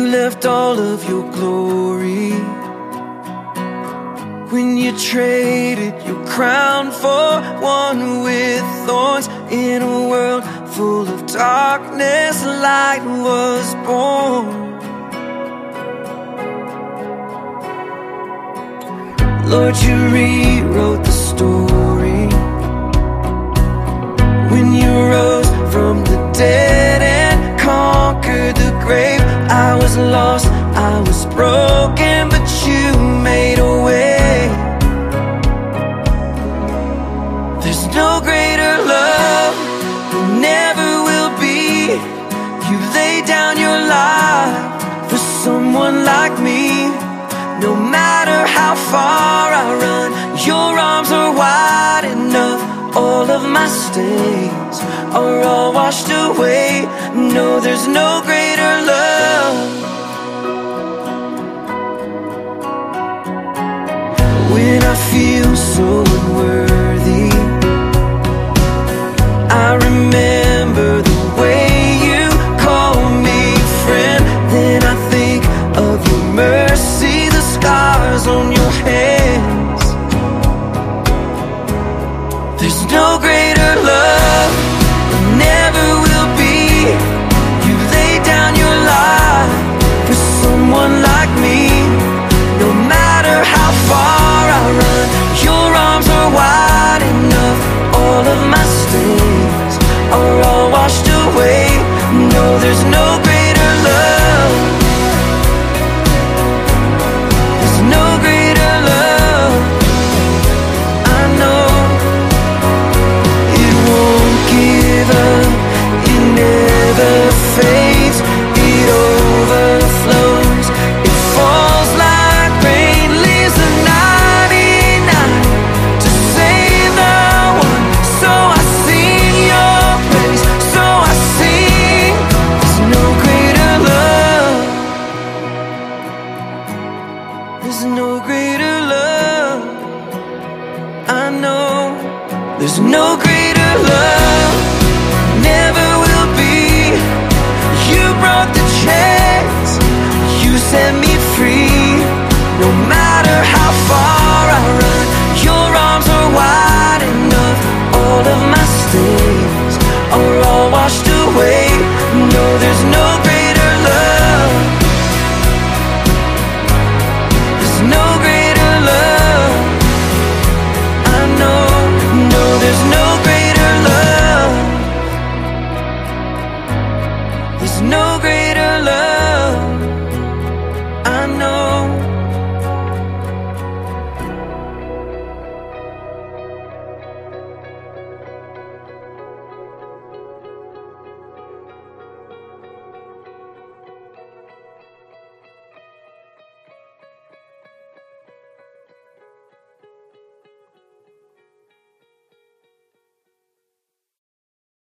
left all of your glory when you traded your crown for one with thorns. In a world full of darkness, light was born. Lord, you rewrote the story when you rose from the dead and conquered the grave. I was lost, I was broken, but you made a way. There's no greater love, there never will be. You lay down your life for someone like me. No matter how far I run, your arms are wide enough. All of my stains are all washed away. No, there's no greater love. When I feel so unworthy, I remember the way you call me friend. Then I think of your mercy, the scars on your hands. There's no greater love, there never will be. You lay down your life for someone like me. No matter how far I run, your arms are wide enough. All of my stains are all washed away. No, there's no greater love. There's no greater love. I know it won't give up, it never fades, it overflows, it falls like rain, leaves the 99 to save the one. So I sing your praise, so I sing. There's no greater love, there's no greater love. I know there's no greater love, never will be. You broke the chains, you set me free. No matter how far I run, your arms are wide enough. All of my stains are all washed away.